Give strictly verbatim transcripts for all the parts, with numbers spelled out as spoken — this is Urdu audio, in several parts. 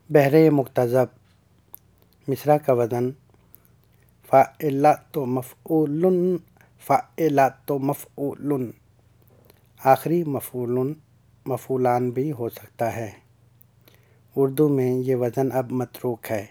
بہرے مکتظب مصرع کا وزن فاعلۃ مفعول فاعلۃ مفعول، آخری مفعول مفعولان بھی ہو سکتا ہے۔ اردو میں یہ وزن اب متروک ہے۔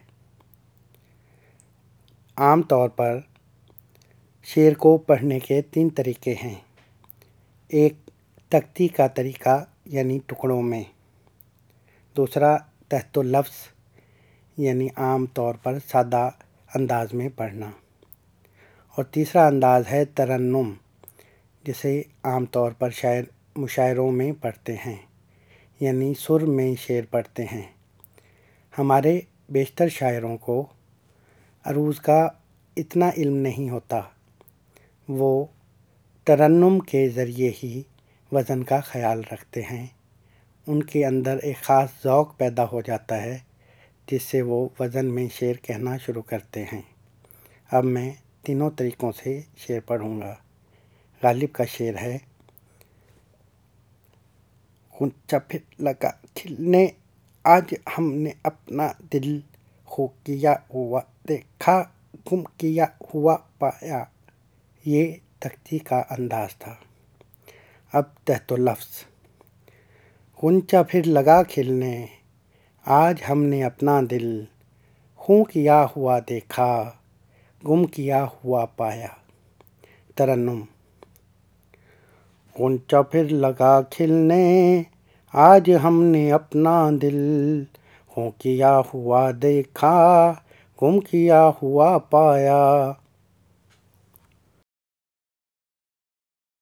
عام طور پر شعر کو پڑھنے کے تین طریقے ہیں۔ ایک تختی کا طریقہ یعنی ٹکڑوں میں، دوسرا تحت لفظ یعنی عام طور پر سادہ انداز میں پڑھنا، اور تیسرا انداز ہے ترنم، جسے عام طور پر شاعر مشاعروں میں پڑھتے ہیں، یعنی سر میں شعر پڑھتے ہیں۔ ہمارے بیشتر شاعروں کو عروض کا اتنا علم نہیں ہوتا، وہ ترنم کے ذریعے ہی وزن کا خیال رکھتے ہیں۔ ان کے اندر ایک خاص ذوق پیدا ہو جاتا ہے جس سے وہ وزن میں شعر کہنا شروع کرتے ہیں۔ اب میں تینوں طریقوں سے شعر پڑھوں گا۔ غالب کا شعر ہے: غنچہ پھر لگا کھلنے، آج ہم نے اپنا دل خو کیا ہوا دیکھا، گم کیا ہوا پایا۔ یہ تختی کا انداز تھا۔ اب تحت لفظ: غنچہ پھر لگا کھلنے، آج ہم نے اپنا دل خوں کیا ہوا دیکھا، گم کیا ہوا پایا۔ ترنم: غنچہ پھر لگا کھلنے، آج ہم نے اپنا دل خوں کیا ہوا دیکھا، گم کیا ہوا پایا۔